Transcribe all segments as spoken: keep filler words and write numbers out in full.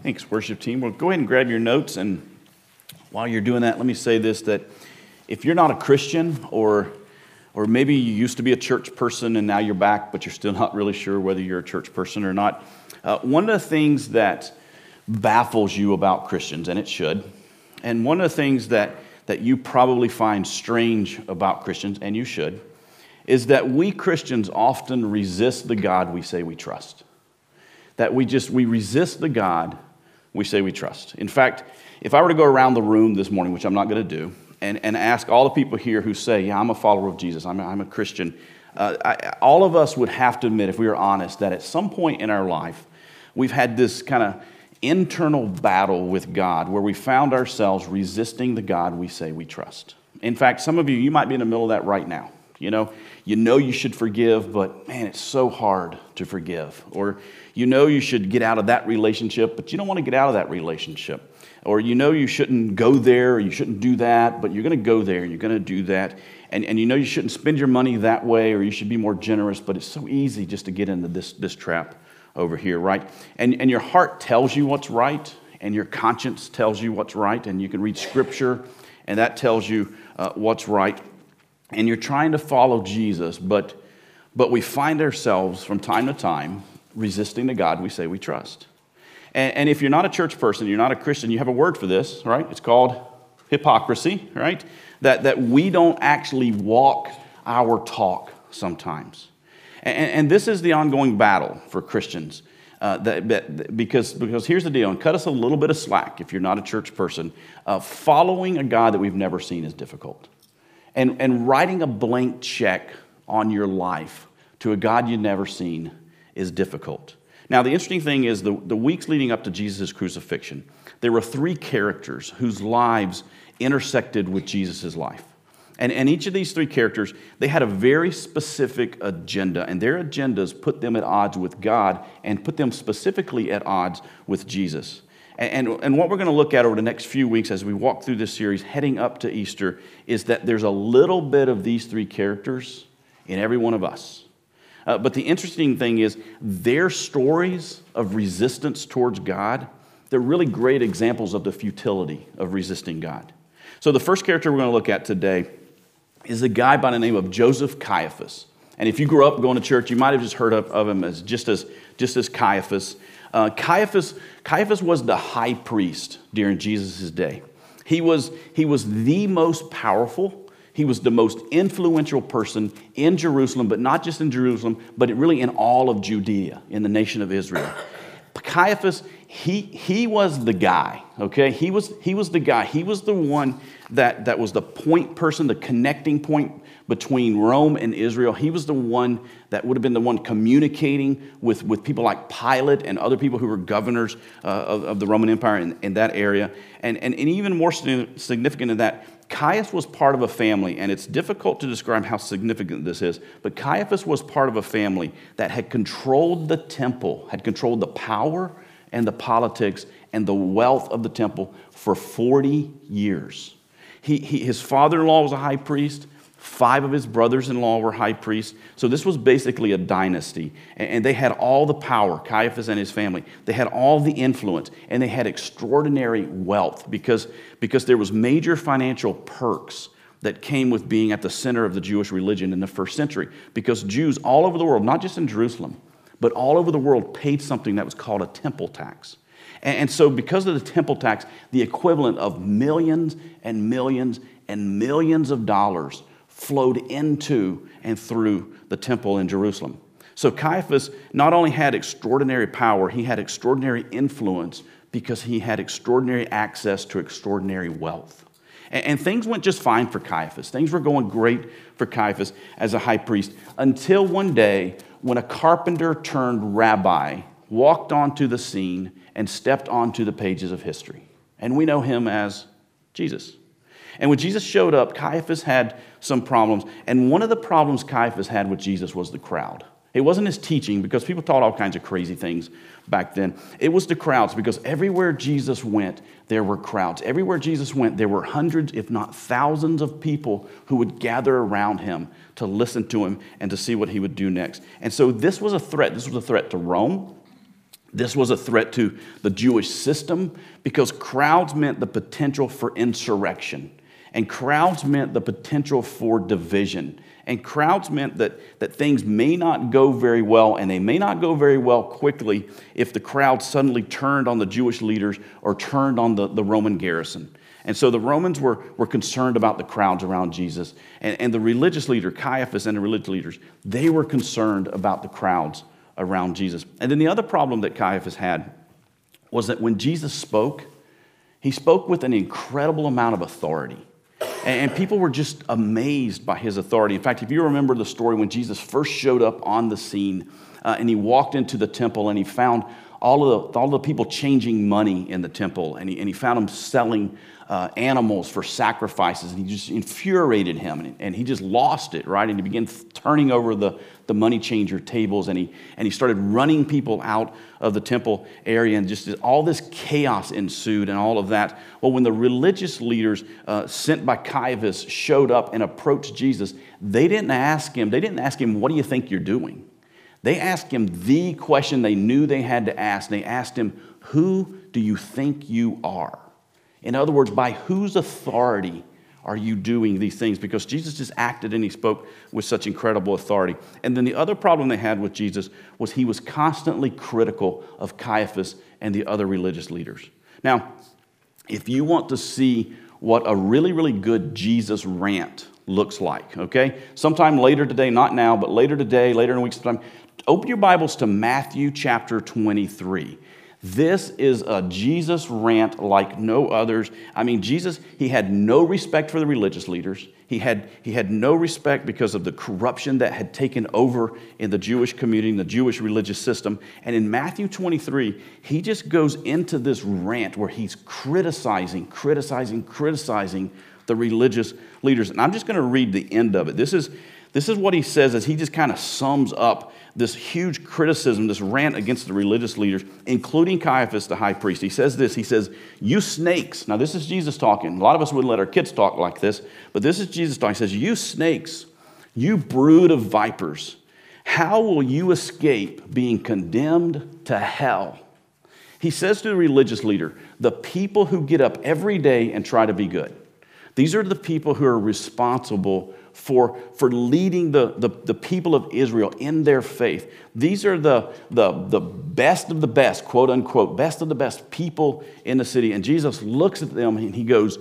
Thanks, worship team. Well, go ahead and grab your notes, and while you're doing that, let me say this, that if you're not a Christian, or or maybe you used to be a church person and now you're back, but you're still not really sure whether you're a church person or not, uh, one of the things that baffles you about Christians, and it should, and one of the things that, that you probably find strange about Christians, and you should, is that we Christians often resist the God we say we trust. That we just, we resist the God we say we trust. In fact, if I were to go around the room this morning, which I'm not going to do, and, and ask all the people here who say, yeah, I'm a follower of Jesus, I'm a, I'm a Christian, uh, I, all of us would have to admit, if we were honest, that at some point in our life, we've had this kind of internal battle with God where we found ourselves resisting the God we say we trust. In fact, some of you, you might be in the middle of that right now. You know, you know you should forgive, but man, it's so hard to forgive. Or you know you should get out of that relationship, but you don't want to get out of that relationship. Or you know you shouldn't go there, or you shouldn't do that, but you're going to go there, you're going to do that. And, and you know you shouldn't spend your money that way, or you should be more generous, but it's so easy just to get into this, this trap over here, right? And, and your heart tells you what's right, and your conscience tells you what's right, and you can read Scripture, and that tells you uh, what's right. And you're trying to follow Jesus, but, but we find ourselves from time to time resisting the God we say we trust. And, and if you're not a church person, you're not a Christian, you have a word for this, right? It's called hypocrisy, right? That, that we don't actually walk our talk sometimes. And, and this is the ongoing battle for Christians. Uh, that, that, because, because here's the deal, and cut us a little bit of slack if you're not a church person. Uh, following a God that we've never seen is difficult. And, and writing a blank check on your life to a God you've never seen is difficult. Now, the interesting thing is the, the weeks leading up to Jesus' crucifixion, there were three characters whose lives intersected with Jesus' life. And, and each of these three characters, they had a very specific agenda, and their agendas put them at odds with God and put them specifically at odds with Jesus. And, and what we're going to look at over the next few weeks as we walk through this series heading up to Easter is that there's a little bit of these three characters in every one of us. Uh, but the interesting thing is their stories of resistance towards God, they're really great examples of the futility of resisting God. So the first character we're going to look at today is a guy by the name of Joseph Caiaphas. And if you grew up going to church, you might have just heard of, of him as just as, just as Caiaphas. Uh, Caiaphas, Caiaphas was the high priest during Jesus' day. He was, he was the most powerful, he was the most influential person in Jerusalem, but not just in Jerusalem, but really in all of Judea, in the nation of Israel. Caiaphas, he, he was the guy, okay? He was, he was the guy. He was the one that, that was the point person, the connecting point between Rome and Israel. He was the one that would have been the one communicating with, with people like Pilate and other people who were governors uh, of, of the Roman Empire in, in that area. And, and, and even more significant than that, Caiaphas was part of a family, and it's difficult to describe how significant this is, but Caiaphas was part of a family that had controlled the temple, had controlled the power and the politics and the wealth of the temple for forty years. He, he, his father-in-law was a high priest. Five of his brothers-in-law were high priests. So this was basically a dynasty. And they had all the power, Caiaphas and his family. They had all the influence, and they had extraordinary wealth because, because there was major financial perks that came with being at the center of the Jewish religion in the first century. Because Jews all over the world, not just in Jerusalem, but all over the world paid something that was called a temple tax. And so because of the temple tax, the equivalent of millions and millions and millions of dollars flowed into and through the temple in Jerusalem. So Caiaphas not only had extraordinary power, he had extraordinary influence because he had extraordinary access to extraordinary wealth. And, and things went just fine for Caiaphas. Things were going great for Caiaphas as a high priest until one day when a carpenter turned rabbi walked onto the scene and stepped onto the pages of history. And we know him as Jesus. And when Jesus showed up, Caiaphas had some problems. And one of the problems Caiaphas had with Jesus was the crowd. It wasn't his teaching, because people taught all kinds of crazy things back then. It was the crowds, because everywhere Jesus went, there were crowds. Everywhere Jesus went, there were hundreds, if not thousands of people who would gather around him to listen to him and to see what he would do next. And so this was a threat. This was a threat to Rome. This was a threat to the Jewish system because crowds meant the potential for insurrection. And crowds meant the potential for division. And crowds meant that, that things may not go very well, and they may not go very well quickly if the crowd suddenly turned on the Jewish leaders or turned on the, the Roman garrison. And so the Romans were, were concerned about the crowds around Jesus. And, and the religious leader, Caiaphas, and the religious leaders, they were concerned about the crowds around Jesus. And then the other problem that Caiaphas had was that when Jesus spoke, he spoke with an incredible amount of authority. And people were just amazed by his authority. In fact, if you remember the story when Jesus first showed up on the scene uh, and he walked into the temple and he found all of the, all the people changing money in the temple, and he, and he found them selling uh, animals for sacrifices, and he just infuriated him, and, and he just lost it, right? And he began turning over the, the money changer tables, and he, and he started running people out of the temple area, and just all this chaos ensued and all of that. Well, when the religious leaders uh, sent by Caiaphas showed up and approached Jesus, they didn't ask him, they didn't ask him, what do you think you're doing? They asked him the question they knew they had to ask. They asked him, who do you think you are? In other words, by whose authority are you doing these things? Because Jesus just acted and he spoke with such incredible authority. And then the other problem they had with Jesus was he was constantly critical of Caiaphas and the other religious leaders. Now, if you want to see what a really, really good Jesus rant looks like, okay? Sometime later today, not now, but later today, later in a week's time, open your Bibles to Matthew chapter twenty-three. This is a Jesus rant like no others. I mean, Jesus, he had no respect for the religious leaders. He had, he had no respect because of the corruption that had taken over in the Jewish community, in the Jewish religious system. And in Matthew twenty-three, he just goes into this rant where he's criticizing, criticizing, criticizing the religious leaders. And I'm just going to read the end of it. This is, this is what he says as he just kind of sums up this huge criticism, this rant against the religious leaders, including Caiaphas, the high priest. He says this, he says, you snakes. Now, this is Jesus talking. A lot of us wouldn't let our kids talk like this, but this is Jesus talking. He says, you snakes, you brood of vipers, how will you escape being condemned to hell? He says to the religious leader, the people who get up every day and try to be good. These are the people who are responsible for, for leading the, the, the people of Israel in their faith. These are the, the, the best of the best, quote unquote, best of the best people in the city. And Jesus looks at them and he goes,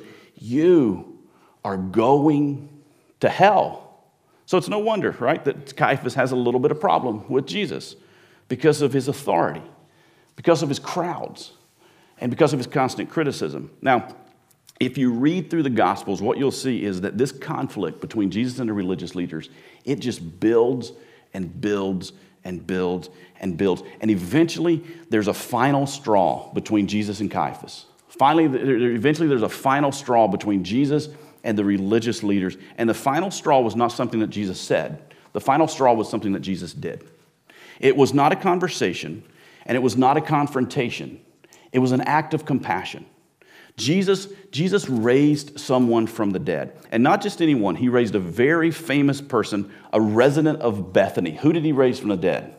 you are going to hell. So it's no wonder, right, that Caiaphas has a little bit of problem with Jesus because of his authority, because of his crowds, and because of his constant criticism. Now, if you read through the Gospels, what you'll see is that this conflict between Jesus and the religious leaders, it just builds and builds and builds and builds. And eventually, there's a final straw between Jesus and Caiaphas. Finally, eventually, there's a final straw between Jesus and the religious leaders. And the final straw was not something that Jesus said. The final straw was something that Jesus did. It was not a conversation, and it was not a confrontation. It was an act of compassion. Jesus, Jesus raised someone from the dead. And not just anyone. He raised a very famous person, a resident of Bethany. Who did he raise from the dead?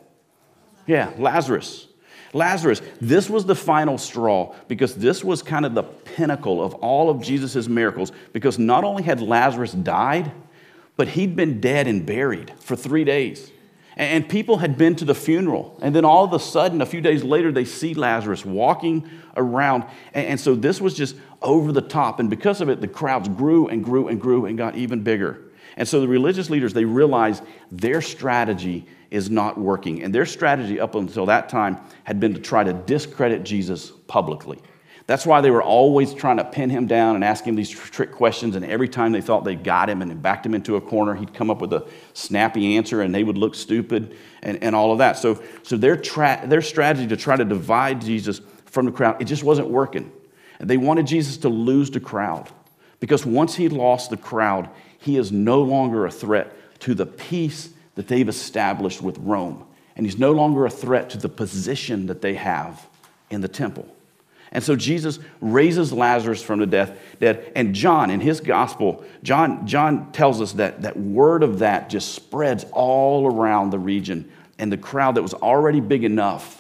Yeah, Lazarus. Lazarus. This was the final straw because this was kind of the pinnacle of all of Jesus' miracles, because not only had Lazarus died, but he'd been dead and buried for three days. And people had been to the funeral. And then all of a sudden, a few days later, they see Lazarus walking around. And so this was just over the top. And because of it, the crowds grew and grew and grew and got even bigger. And so the religious leaders, they realized their strategy is not working. And their strategy up until that time had been to try to discredit Jesus publicly. That's why they were always trying to pin him down and ask him these trick questions. And every time they thought they got him and backed him into a corner, he'd come up with a snappy answer and they would look stupid and, and all of that. So, so their, tra- their strategy to try to divide Jesus from the crowd, it just wasn't working. And they wanted Jesus to lose the crowd, because once he lost the crowd, he is no longer a threat to the peace that they've established with Rome. And he's no longer a threat to the position that they have in the temple. And so Jesus raises Lazarus from the death, dead. And John, in his gospel, John, John tells us that that word of that just spreads all around the region. And the crowd that was already big enough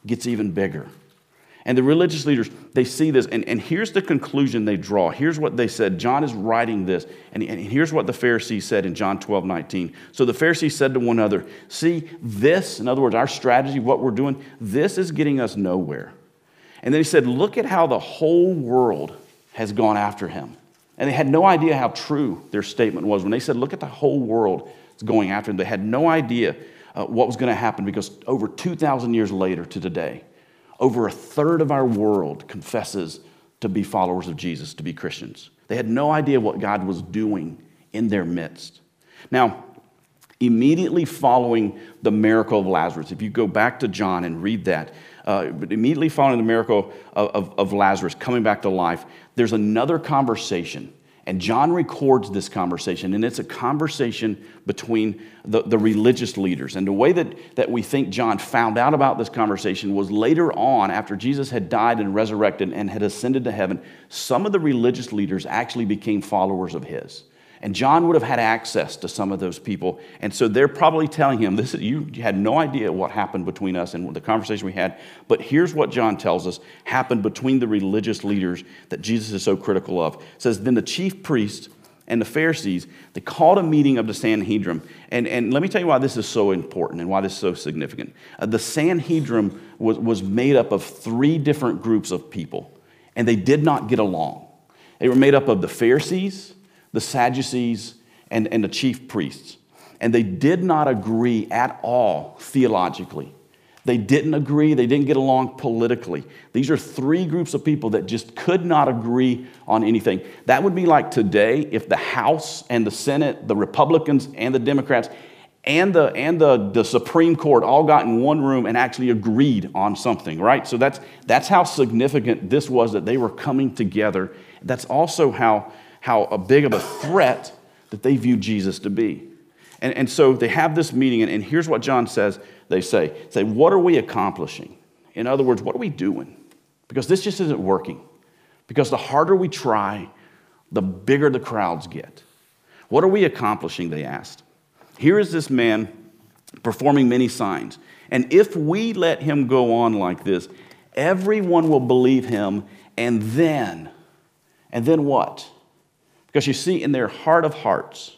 gets even bigger. And the religious leaders, they see this, and, and here's the conclusion they draw. Here's what they said. John is writing this, and, and here's what the Pharisees said in John twelve nineteen. So the Pharisees said to one another, see, this, in other words, our strategy, what we're doing, this is getting us nowhere. And then he said, look at how the whole world has gone after him. And they had no idea how true their statement was. When they said, look at the whole world is going after him, they had no idea uh, what was going to happen, because over two thousand years later to today, over a third of our world confesses to be followers of Jesus, to be Christians. They had no idea what God was doing in their midst. Now, immediately following the miracle of Lazarus, if you go back to John and read that, uh, but immediately following the miracle of, of, of Lazarus coming back to life, there's another conversation. And John records this conversation, and it's a conversation between the, the religious leaders. And the way that, that we think John found out about this conversation was later on, after Jesus had died and resurrected and had ascended to heaven, some of the religious leaders actually became followers of his. And John would have had access to some of those people. And so they're probably telling him, "This is, you had no idea what happened between us and the conversation we had. But here's what John tells us happened between the religious leaders that Jesus is so critical of." It says, then the chief priests and the Pharisees, they called a meeting of the Sanhedrin. And, and let me tell you why this is so important and why this is so significant. Uh, the Sanhedrin was, was made up of three different groups of people, and they did not get along. They were made up of the Pharisees, the Sadducees, and, and the chief priests. And they did not agree at all theologically. They didn't agree. They didn't get along politically. These are three groups of people that just could not agree on anything. That would be like today if the House and the Senate, the Republicans and the Democrats, and the and the, the Supreme Court all got in one room and actually agreed on something, right? So that's that's how significant this was, that they were coming together. That's also how how a big of a threat that they view Jesus to be. And, and so they have this meeting, and, and here's what John says. They say, say, what are we accomplishing? In other words, what are we doing? Because this just isn't working. Because the harder we try, the bigger the crowds get. What are we accomplishing, they asked. Here is this man performing many signs. And if we let him go on like this, everyone will believe him, and then, and then what? Because you see, in their heart of hearts,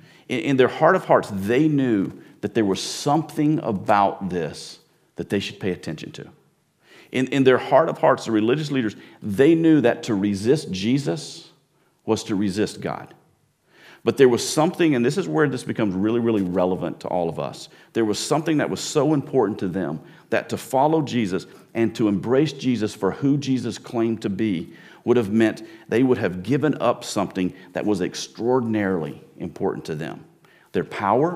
in their heart of hearts, they knew that there was something about this that they should pay attention to. In, in their heart of hearts, the religious leaders, they knew that to resist Jesus was to resist God. But there was something, and this is where this becomes really, really relevant to all of us. There was something that was so important to them that to follow Jesus and to embrace Jesus for who Jesus claimed to be would have meant they would have given up something that was extraordinarily important to them. Their power,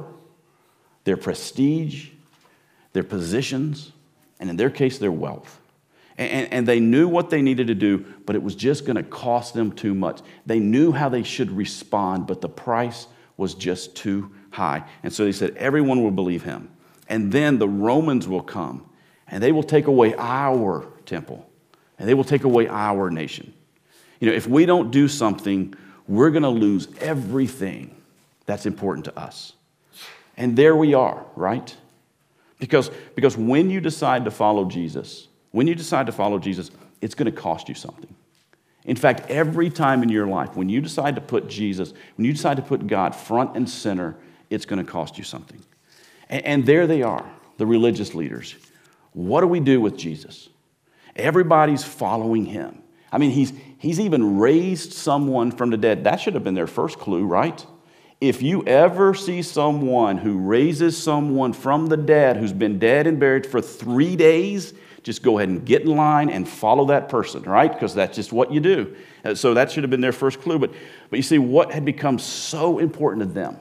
their prestige, their positions, and in their case, their wealth. And, and they knew what they needed to do, but it was just going to cost them too much. They knew how they should respond, but the price was just too high. And so they said, everyone will believe him. And then the Romans will come, and they will take away our temple, and they will take away our nation. You know, if we don't do something, we're going to lose everything that's important to us. And there we are, right? Because, because when you decide to follow Jesus, when you decide to follow Jesus, it's going to cost you something. In fact, every time in your life, when you decide to put Jesus, when you decide to put God front and center, it's going to cost you something. And, and there they are, the religious leaders. What do we do with Jesus? Everybody's following him. I mean, he's, he's even raised someone from the dead. That should have been their first clue, right? If you ever see someone who raises someone from the dead who's been dead and buried for three days, just go ahead and get in line and follow that person, right? Because that's just what you do. So that should have been their first clue. But, but you see, what had become so important to them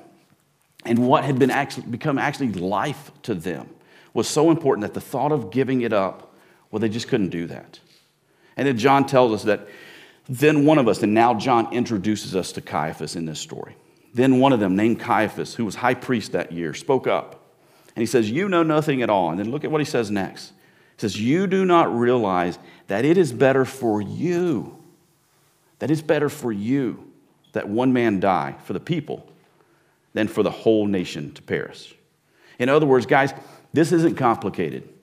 and what had been actually become actually life to them was so important that the thought of giving it up, well, they just couldn't do that. And then John tells us that then one of us, and now John introduces us to Caiaphas in this story. Then one of them, named Caiaphas, who was high priest that year, spoke up. And he says, you know nothing at all. And then look at what he says next. He says, you do not realize that it is better for you, that it's better for you that one man die for the people than for the whole nation to perish. In other words, guys, this isn't complicated.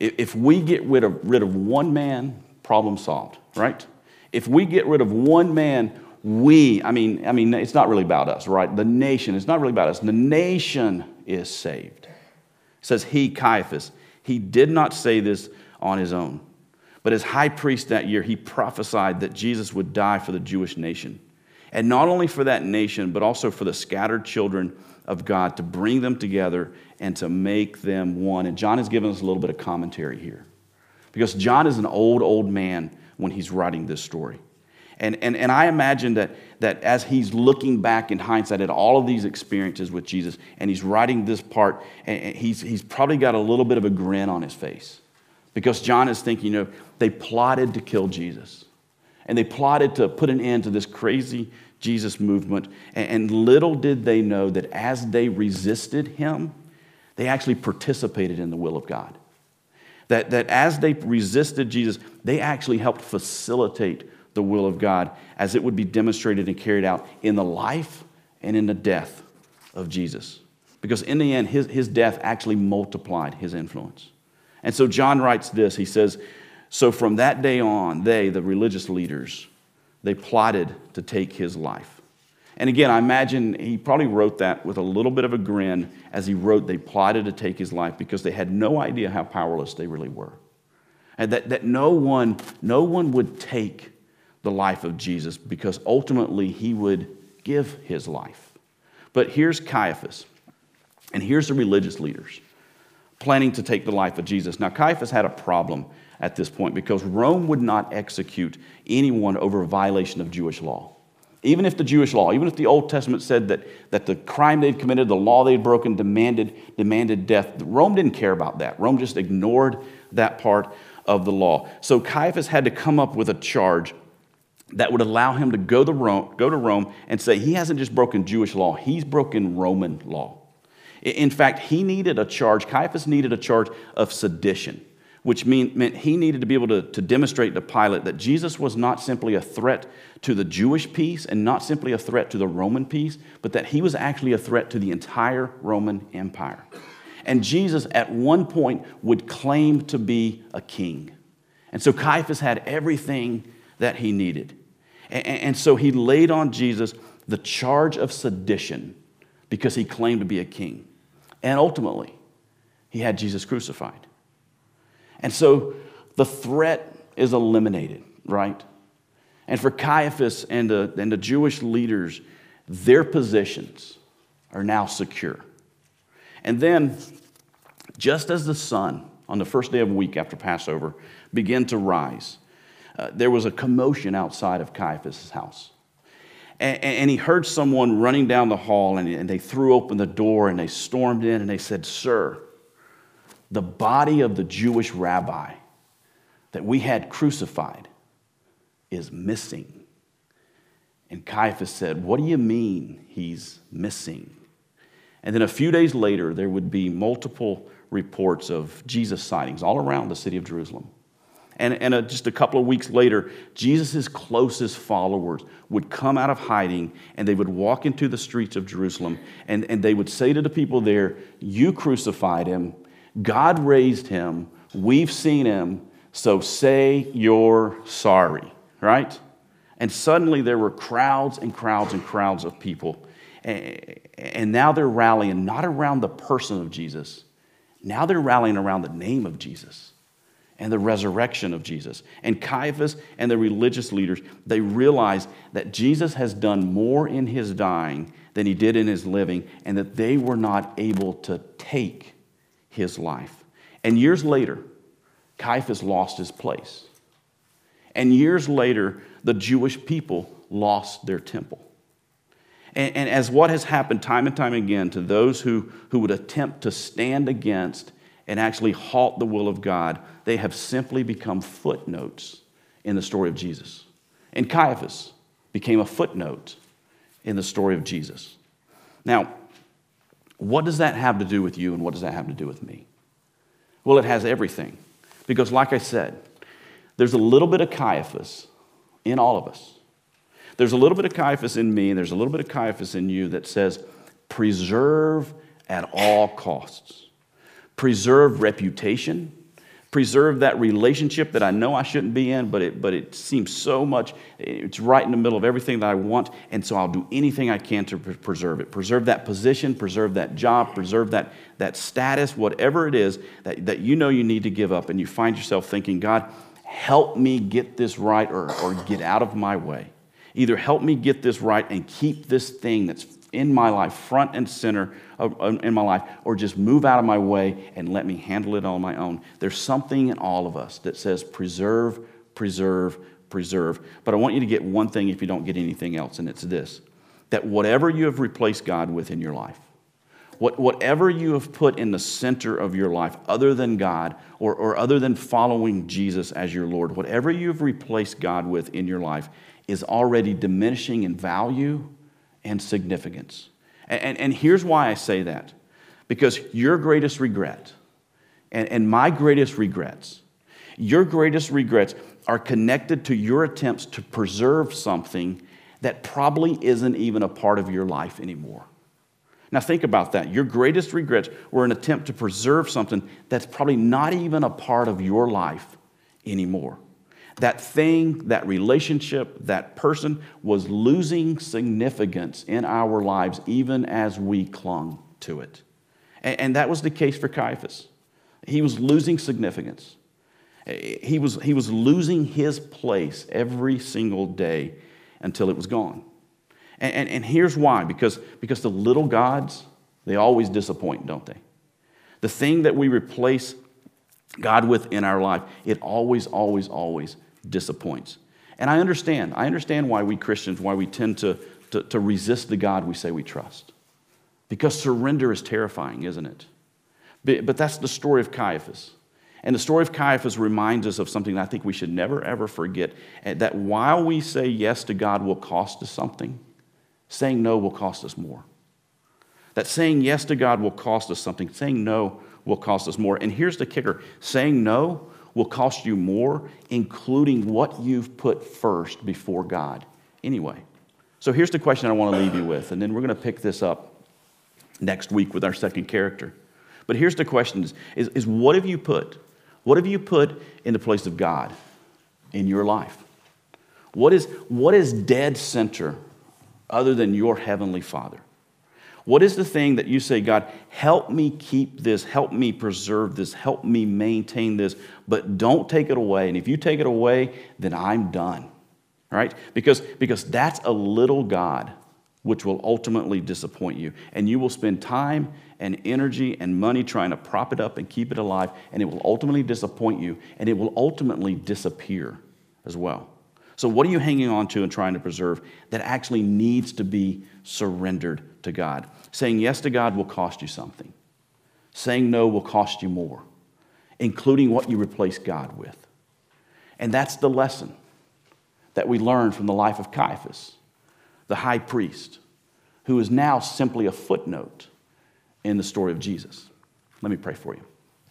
If we get rid of, rid of one man, problem solved, right? If we get rid of one man, we, I mean, I mean, it's not really about us, right? The nation, it's not really about us. The nation is saved. It says he, Caiaphas, he did not say this on his own. But as high priest that year, he prophesied that Jesus would die for the Jewish nation. And not only for that nation, but also for the scattered children of God, to bring them together and to make them one. And John has given us a little bit of commentary here, because John is an old, old man when he's writing this story. And, and, and I imagine that, that as he's looking back in hindsight at all of these experiences with Jesus, and he's writing this part, and he's, he's probably got a little bit of a grin on his face, because John is thinking, you know, they plotted to kill Jesus. And they plotted to put an end to this crazy Jesus movement. And little did they know that as they resisted him, they actually participated in the will of God. That, that as they resisted Jesus, they actually helped facilitate the will of God as it would be demonstrated and carried out in the life and in the death of Jesus. Because in the end, his, his death actually multiplied his influence. And so John writes this, he says, so from that day on, they, the religious leaders, they plotted to take his life. And again, I imagine he probably wrote that with a little bit of a grin as he wrote, they plotted to take his life, because they had no idea how powerless they really were. And that, that no one, no one would take the life of Jesus, because ultimately he would give his life. But here's Caiaphas, and here's the religious leaders planning to take the life of Jesus. Now, Caiaphas had a problem at this point, because Rome would not execute anyone over a violation of Jewish law. Even if the Jewish law, even if the Old Testament said that, that the crime they'd committed, the law they'd broken, demanded, demanded death, Rome didn't care about that. Rome just ignored that part of the law. So Caiaphas had to come up with a charge that would allow him to go to Rome, go to Rome and say he hasn't just broken Jewish law, he's broken Roman law. In fact, he needed a charge, Caiaphas needed a charge of sedition, which mean, meant he needed to be able to, to demonstrate to Pilate that Jesus was not simply a threat to the Jewish peace and not simply a threat to the Roman peace, but that he was actually a threat to the entire Roman Empire. And Jesus at one point would claim to be a king. And so Caiaphas had everything that he needed. And, and so he laid on Jesus the charge of sedition because he claimed to be a king. And ultimately, he had Jesus crucified. And so the threat is eliminated, right? And for Caiaphas and the, and the Jewish leaders, their positions are now secure. And then, just as the sun on the first day of the week after Passover began to rise, uh, there was a commotion outside of Caiaphas' house. And, and he heard someone running down the hall, and, and they threw open the door, and they stormed in, and they said, "Sir, the body of the Jewish rabbi that we had crucified is missing." And Caiaphas said, "What do you mean he's missing?" And then a few days later, there would be multiple reports of Jesus sightings all around the city of Jerusalem. And, and uh, just a couple of weeks later, Jesus' closest followers would come out of hiding, and they would walk into the streets of Jerusalem, and, and they would say to the people there, "You crucified him. God raised him. We've seen him. So say you're sorry," right? And suddenly there were crowds and crowds and crowds of people. And now they're rallying not around the person of Jesus. Now they're rallying around the name of Jesus and the resurrection of Jesus. And Caiaphas and the religious leaders, they realized that Jesus has done more in his dying than he did in his living, and that they were not able to take his life. And years later, Caiaphas lost his place. And years later, the Jewish people lost their temple. And, and as what has happened time and time again to those who, who would attempt to stand against and actually halt the will of God, they have simply become footnotes in the story of Jesus. And Caiaphas became a footnote in the story of Jesus. Now, what does that have to do with you, and what does that have to do with me? Well, it has everything. Because like I said, there's a little bit of Caiaphas in all of us. There's a little bit of Caiaphas in me, and there's a little bit of Caiaphas in you that says, preserve at all costs. Preserve reputation. preserve that relationship that I know I shouldn't be in, but it, but it seems so much, it's right in the middle of everything that I want, and so I'll do anything I can to pre- preserve it. Preserve that position, preserve that job, preserve that, that status, whatever it is that, that you know you need to give up, and you find yourself thinking, God, help me get this right or, or get out of my way. Either help me get this right and keep this thing that's in my life, front and center of, of, in my life, or just move out of my way and let me handle it on my own. There's something in all of us that says preserve, preserve, preserve. But I want you to get one thing if you don't get anything else, and it's this, that whatever you have replaced God with in your life, what, whatever you have put in the center of your life other than God or, or other than following Jesus as your Lord, whatever you have replaced God with in your life is already diminishing in value and significance. And, and, and here's why I say that. Because your greatest regret and, and my greatest regrets, your greatest regrets are connected to your attempts to preserve something that probably isn't even a part of your life anymore. Now think about that. Your greatest regrets were an attempt to preserve something that's probably not even a part of your life anymore. That thing, that relationship, that person was losing significance in our lives even as we clung to it. And, and that was the case for Caiaphas. He was losing significance. He was, he was losing his place every single day until it was gone. And, and, and here's why. Because, because the little gods, they always disappoint, don't they? The thing that we replace God with in our life, it always, always, always disappoints. And I understand. I understand why we Christians, why we tend to, to, to resist the God we say we trust. Because surrender is terrifying, isn't it? But, but that's the story of Caiaphas. And the story of Caiaphas reminds us of something that I think we should never, ever forget, that while we say yes to God will cost us something, saying no will cost us more. That saying yes to God will cost us something, saying no will cost us more. And here's the kicker. Saying no will cost you more, including what you've put first before God anyway. So here's the question I want to leave you with, and then we're going to pick this up next week with our second character. But here's the question, is, is, is what have you put? What have you put in the place of God in your life? What is, what is dead center other than your heavenly Father? What is the thing that you say, God, help me keep this, help me preserve this, help me maintain this, but don't take it away. And if you take it away, then I'm done, right? Because, because that's a little God which will ultimately disappoint you. And you will spend time and energy and money trying to prop it up and keep it alive, and it will ultimately disappoint you, and it will ultimately disappear as well. So what are you hanging on to and trying to preserve that actually needs to be surrendered to God? Saying yes to God will cost you something. Saying no will cost you more, including what you replace God with. And that's the lesson that we learn from the life of Caiaphas, the high priest, who is now simply a footnote in the story of Jesus. Let me pray for you.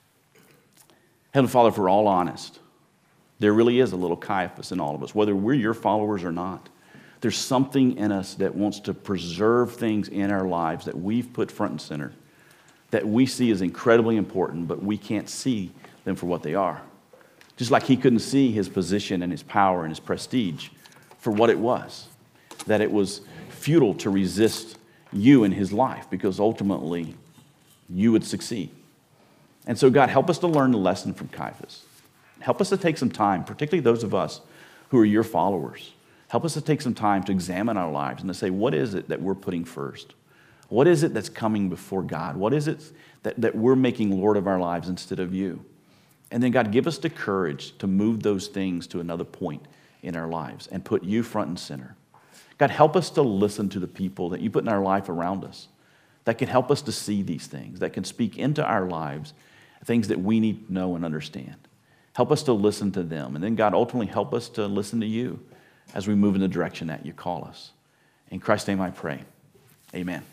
Heavenly Father, if we're all honest, there really is a little Caiaphas in all of us, whether we're your followers or not. There's something in us that wants to preserve things in our lives that we've put front and center, that we see as incredibly important, but we can't see them for what they are. Just like he couldn't see his position and his power and his prestige for what it was, that it was futile to resist you in his life because ultimately you would succeed. And so God, help us to learn the lesson from Caiaphas. Help us to take some time, particularly those of us who are your followers. Help us to take some time to examine our lives and to say, what is it that we're putting first? What is it that's coming before God? What is it that, that we're making Lord of our lives instead of you? And then God, give us the courage to move those things to another point in our lives and put you front and center. God, help us to listen to the people that you put in our life around us that can help us to see these things, that can speak into our lives, things that we need to know and understand. Help us to listen to them. And then, God, ultimately help us to listen to you as we move in the direction that you call us. In Christ's name I pray. Amen.